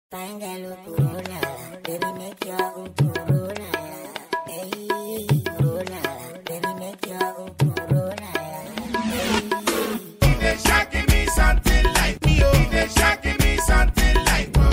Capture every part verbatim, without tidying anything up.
Pangalo corona, baby make your own corona. Hey, corona, baby make your own corona. If they shocking me something like me, oh, if they shocking me something like me,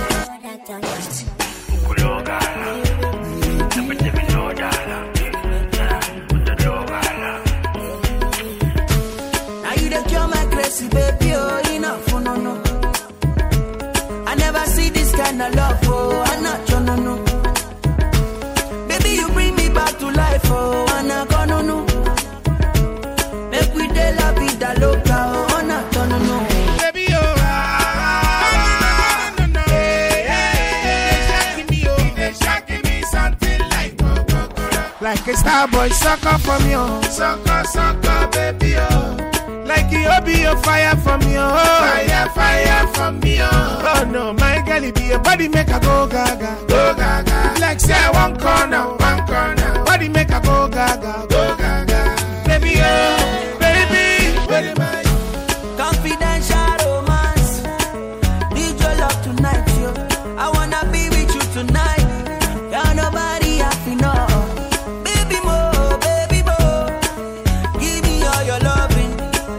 now you the cure my crazy baby, oh, enough, no, no. I never see this kind of love, oh, I'm not your no, no. Baby, you bring me back to life, oh, I'm not gonna no. Make we de la vida loca, oh, I'm not your no, no. baby, oh, ah, no, no, hey, hey, they shocking me, oh, if they shocking me something like like a star boy sucker from you, sucker, sucker, baby, oh. Like you be a fire from you, fire, fire from me, oh. Oh no, my girl, it be a body make a go gaga, go gaga. Like say one corner, one corner, body make a go gaga, go gaga. Baby, oh, baby, where am I? Confidential romance, need your love tonight, yo. I wanna be with you tonight. Got nobody happy, no. Baby mo, baby mo, give me all your loving.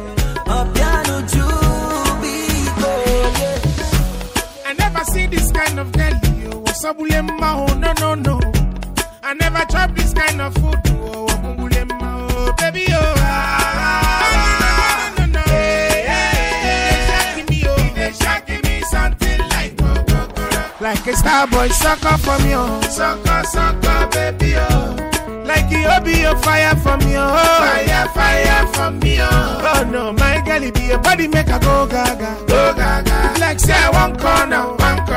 I never see this kind of girl, yo. What's up, Bulema? Oh, no, no, no. I never chop this kind of food, oh, Bulema, oh, baby, oh, ah, no, no, no. Hey, hey, they shocking me, oh, they shocking me something like, oh, oh, oh, like a star boy sucker from you, sucker, sucker, baby, oh. Like you be a fire from you, fire, fire from me, oh. Oh no, my girl, it be a body make a go gaga, go gaga. Like say one corner, one corner.